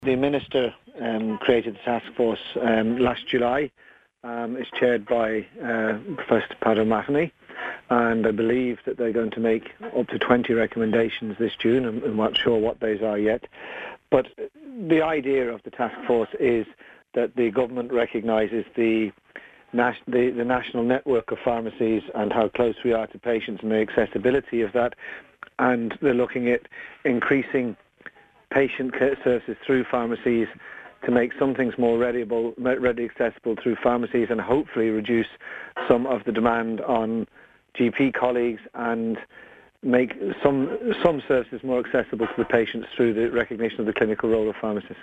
The Minister created the task force last July. It's chaired by Professor Pat O'Mahony, and I believe that they're going to make up to 20 recommendations this June. I'm not sure what those are yet. But the idea of the task force is that the government recognises the national network of pharmacies and how close we are to patients and the accessibility of that, and they're looking at increasing patient care services through pharmacies to make some things more readily accessible through pharmacies, and hopefully reduce some of the demand on GP colleagues and make some services more accessible to the patients through the recognition of the clinical role of pharmacists.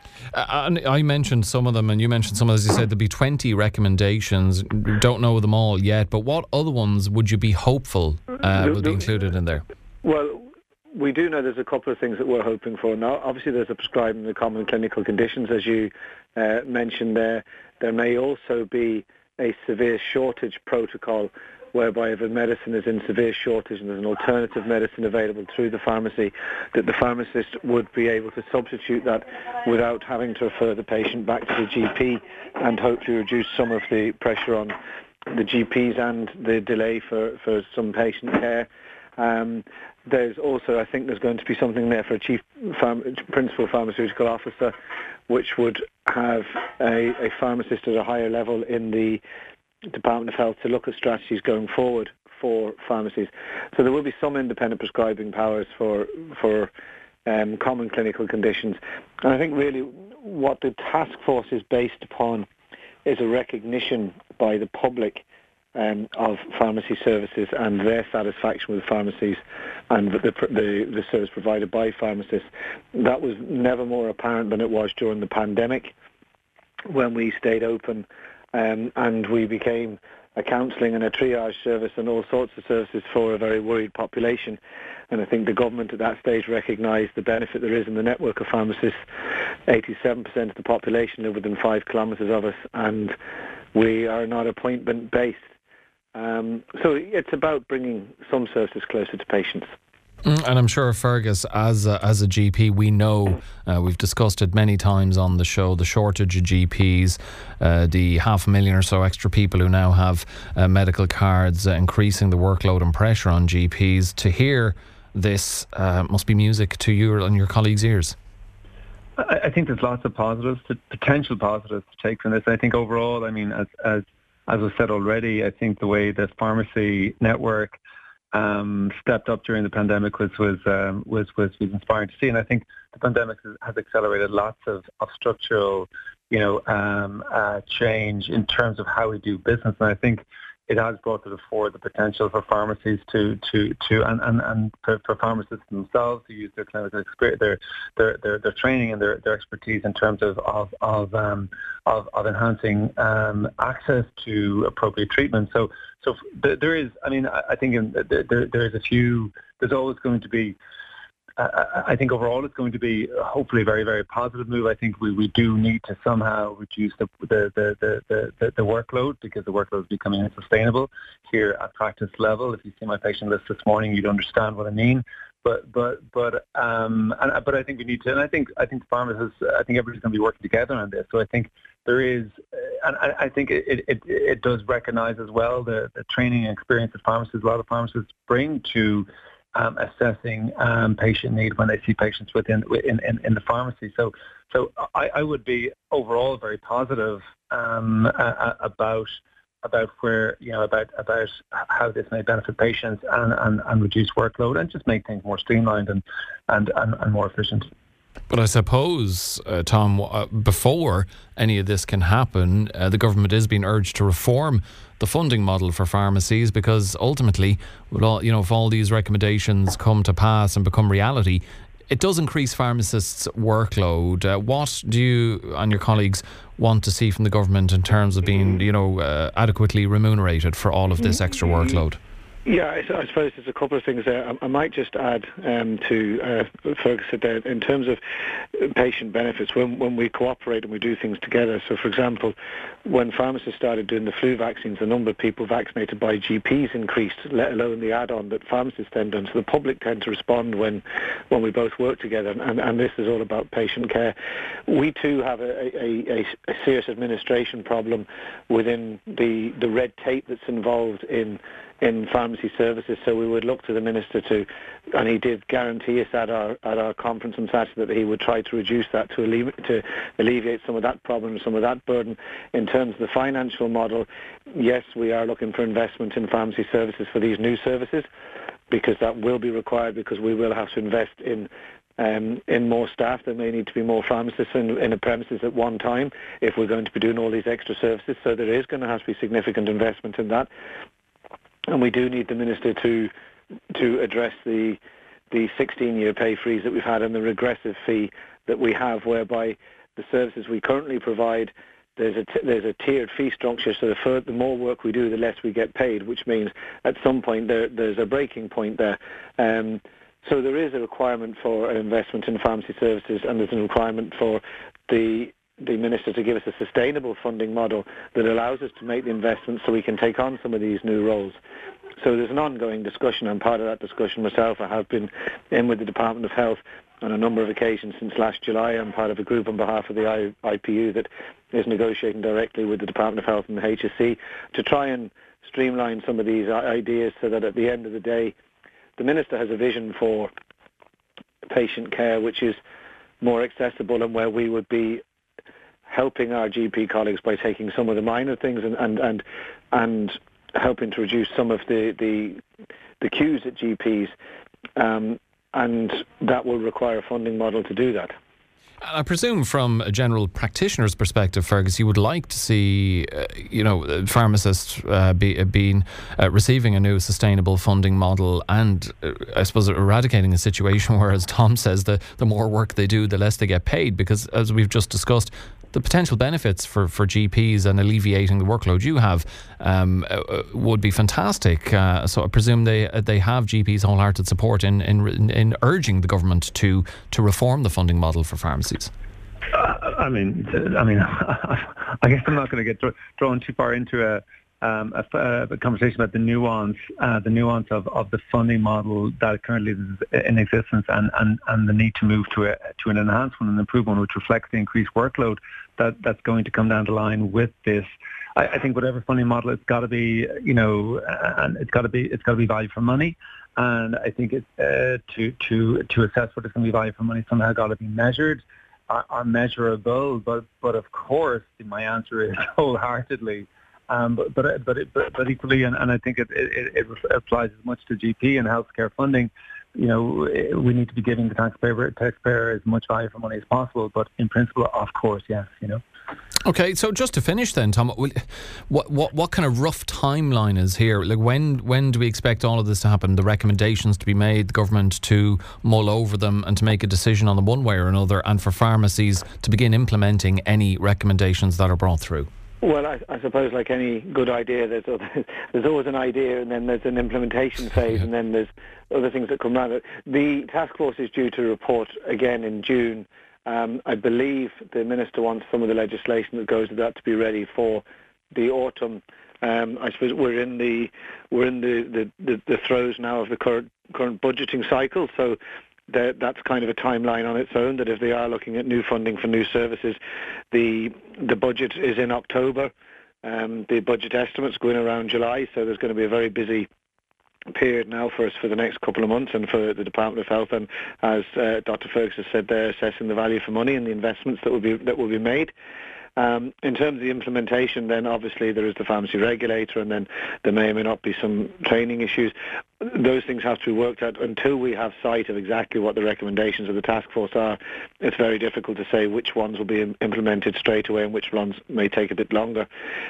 I mentioned some of them, and you mentioned some, as you said, there'll be 20 recommendations. Don't know them all yet, but what other ones would you be hopeful will be included in there? Well, we do know there's a couple of things that we're hoping for. Now, obviously there's a prescribing the common clinical conditions, as you mentioned there. There may also be a severe shortage protocol, whereby if a medicine is in severe shortage and there's an alternative medicine available through the pharmacy, that the pharmacist would be able to substitute that without having to refer the patient back to the GP, and hopefully reduce some of the pressure on the GPs and the delay for some patient care. There's also, I think there's going to be something there for a principal pharmaceutical officer, which would have a pharmacist at a higher level in the Department of Health to look at strategies going forward for pharmacies. So there will be some independent prescribing powers for common clinical conditions. And I think really what the task force is based upon is a recognition by the public of pharmacy services and their satisfaction with pharmacies and the service provided by pharmacists. That was never more apparent than it was during the pandemic, when we stayed open and we became a counselling and a triage service and all sorts of services for a very worried population. And I think the government at that stage recognised the benefit there is in the network of pharmacists. 87% of the population live within 5 kilometres of us, and we are not appointment-based. So it's about bringing some services closer to patients. And I'm sure, Fergus, as a GP, we know, we've discussed it many times on the show, the shortage of GPs, the 500,000 or so extra people who now have medical cards, increasing the workload and pressure on GPs. To hear this must be music to you and your colleagues' ears. I think there's lots of potential positives to take from this. I think overall, I mean, as was said already, I think the way the pharmacy network stepped up during the pandemic was inspiring to see, and I think the pandemic has accelerated lots of structural, change in terms of how we do business, and I think it has brought to the fore the potential for pharmacies and for pharmacists themselves to use their clinical experience, their training and their expertise in terms of enhancing access to appropriate treatment. So there is, I mean, I think there's a few. There's always going to be. I think overall it's going to be hopefully a very, very positive move. I think we do need to somehow reduce the workload, because the workload is becoming unsustainable here at practice level. If you see my patient list this morning, you'd understand what I mean. But I think we need to, and I think pharmacists, I think everybody's going to be working together on this. So I think there is, and I think it does recognise as well the training and experience that pharmacists, a lot of pharmacists bring to assessing patient need when they see patients in the pharmacy. So I would be overall very positive about where, about how this may benefit patients and reduce workload and just make things more streamlined and more efficient. But I suppose, Tom, before any of this can happen, the government is being urged to reform the funding model for pharmacies, because ultimately, with all, if all these recommendations come to pass and become reality, it does increase pharmacists' workload. What do you and your colleagues want to see from the government in terms of being, adequately remunerated for all of this extra workload? Yeah, I suppose there's a couple of things there. I might just add to Fergus said there, in terms of patient benefits, when we cooperate and we do things together. So, for example, when pharmacists started doing the flu vaccines, the number of people vaccinated by GPs increased, let alone the add-on that pharmacists then done. So the public tend to respond when we both work together, and this is all about patient care. We too have a serious administration problem within the red tape that's involved in pharmacy services, so we would look to the Minister to, and he did guarantee us at our conference on Saturday that he would try to reduce that to alleviate some of that problem, some of that burden. In terms of the financial model, yes, we are looking for investment in pharmacy services for these new services, because that will be required, because we will have to invest in more staff. There may need to be more pharmacists in a premises at one time if we're going to be doing all these extra services, so there is going to have to be significant investment in that. And we do need the Minister to address the 16-year pay freeze that we've had and the regressive fee that we have, whereby the services we currently provide, there's a tiered fee structure, so the more work we do, the less we get paid, which means at some point there's a breaking point there. So there is a requirement for an investment in pharmacy services, and there's a requirement for the Minister to give us a sustainable funding model that allows us to make the investments so we can take on some of these new roles. So there's an ongoing discussion, and part of that discussion myself, I have been in with the Department of Health on a number of occasions since last July. I'm part of a group on behalf of the IPU that is negotiating directly with the Department of Health and the HSE to try and streamline some of these ideas, so that at the end of the day, the Minister has a vision for patient care which is more accessible, and where we would be helping our GP colleagues by taking some of the minor things and helping to reduce some of the queues at GPs, and that will require a funding model to do that. I presume from a general practitioner's perspective, Fergus, you would like to see, pharmacists receiving a new sustainable funding model, and I suppose eradicating a situation where, as Tom says, the more work they do, the less they get paid, because as we've just discussed, the potential benefits for GPs and alleviating the workload you have would be fantastic. So I presume they have GPs' wholehearted support in urging the government to reform the funding model for pharmacies. I guess I'm not going to get drawn too far into a conversation about the nuance of the funding model that currently is in existence, and the need to move to an enhanced one, an improved one, which reflects the increased workload that's going to come down the line with this. I think whatever funding model, it's got to be, and it's got to be value for money. And I think to assess what is going to be value for money, somehow got to be measured, are measurable. But of course, my answer is wholeheartedly. But equally, and I think it applies as much to GP and healthcare funding. We need to be giving the taxpayer as much value for money as possible. But in principle, of course, yes. Okay, so just to finish then, Tom, what kind of rough timeline is here? Like when do we expect all of this to happen? The recommendations to be made, the government to mull over them and to make a decision on them one way or another, and for pharmacies to begin implementing any recommendations that are brought through? Well, I suppose like any good idea, there's always an idea, and then there's an implementation phase, and then there's other things that come around it. The task force is due to report again in June. I believe the Minister wants some of the legislation that goes with that to be ready for the autumn. I suppose we're in the throes now of the current budgeting cycle, so that's kind of a timeline on its own, that if they are looking at new funding for new services, the budget is in October. The budget estimates go in around July, so there's going to be a very busy period now for us for the next couple of months, and for the Department of Health, and as Dr. Fergus has said, they're assessing the value for money and the investments that will be made. In terms of the implementation, then obviously there is the pharmacy regulator, and then there may or may not be some training issues. Those things have to be worked out. Until we have sight of exactly what the recommendations of the task force are, it's very difficult to say which ones will be implemented straight away and which ones may take a bit longer.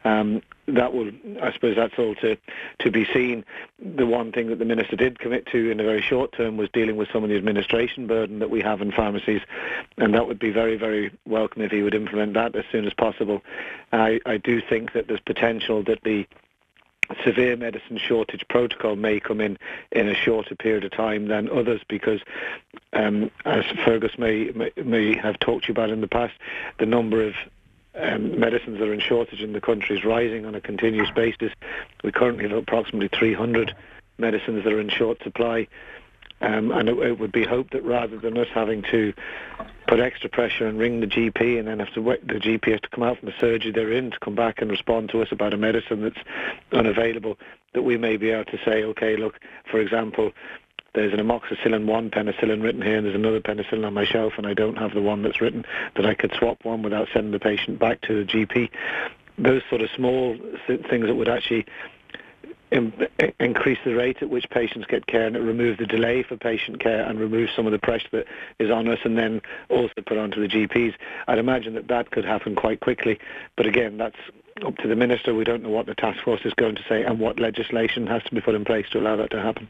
I suppose that's all to be seen. The one thing that the Minister did commit to in the very short term was dealing with some of the administration burden that we have in pharmacies, and that would be very, very welcome if he would implement that as soon as possible. I do think that there's potential that the severe medicine shortage protocol may come in a shorter period of time than others, because as Fergus may have talked to you about in the past, the number of medicines that are in shortage in the country is rising on a continuous basis. We currently have approximately 300 medicines that are in short supply. And it would be hoped that rather than us having to put extra pressure and ring the GP and then have to wait, the GP has to come out from the surgery they're in to come back and respond to us about a medicine that's unavailable, that we may be able to say, okay, look, for example, there's an amoxicillin 1 penicillin written here and there's another penicillin on my shelf and I don't have the one that's written, that I could swap one without sending the patient back to the GP. Those sort of small things that would actually increase the rate at which patients get care, and it remove the delay for patient care and remove some of the pressure that is on us, and then also put onto the GPs. I'd imagine that could happen quite quickly, but again, that's up to the Minister. We don't know what the task force is going to say and what legislation has to be put in place to allow that to happen.